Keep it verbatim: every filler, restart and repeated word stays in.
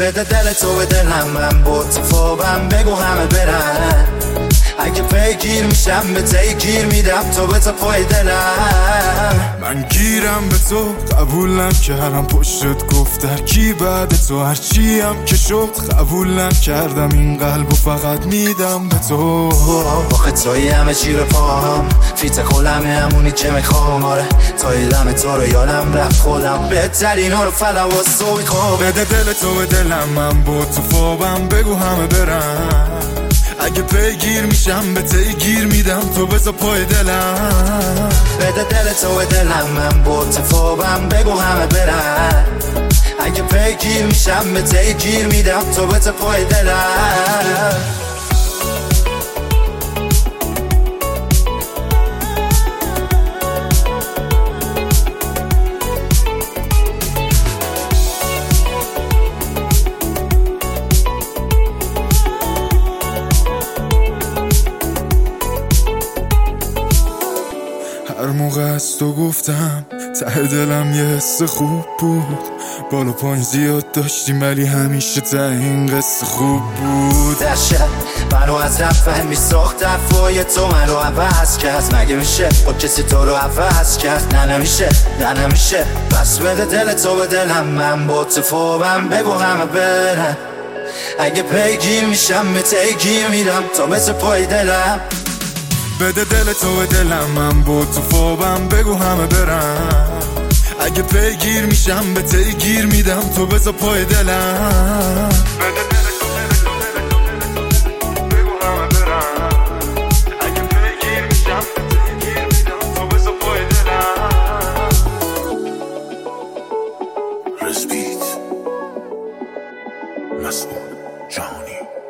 بده دل تو به دلم، من با تو خوابم بگو همه برن. اگه پیگیر میشم به تی گیر میدم، تو به تو پای دلم. من گیرم به تو قبول نکردم، پشتت گفت در کی بعد تو هرچی هم که شد قبول نکردم، این قلبو فقط میدم به تو. آخه توی همه چی رو پاهم، فیت خولمه همونی که میخوام. آره توی دم تو رو یادم رفت خودم، بهترین ها رو فلم و سو میخوام. بده دل تو به دلم، من با تو خوابم بگو همه برن. اگه پیگیر میشم به تی گیر میدم، تو بذار پای دلم. بده دل تو به دلم، من با تو خوابم بگو همه برن. اگه پیگیر میشم به تی گیر میدم، تو بذار پای دلم. هر موقع از تو گفتم ته دلم یه حس خوب بود، بالا پایین زیاد داشتیم ولی همیشه ته این قصه خوب بود. در شب منو از رفت میساخت، دفعای تو منو عوض کرد. مگه میشه با کسی تو رو عوض کرد؟ نه نمیشه نه نمیشه. بس بده دل تو به دلم، من با تو خوابم بگو همه برن. اگه پیگیر میشم به تی گیر میدم، تو مثل پای دلم. بده دل تو به دلم، من با تو خوابم بگو همه برن. اگه پیگیر میشم به تی گیر میدم، تو بذار پای دلم. بده دل تو بگو همه برن. اگه پیگیر میشم به تی گیر میدم، تو بذار پای دلم. رسپیت مسعود جهانی.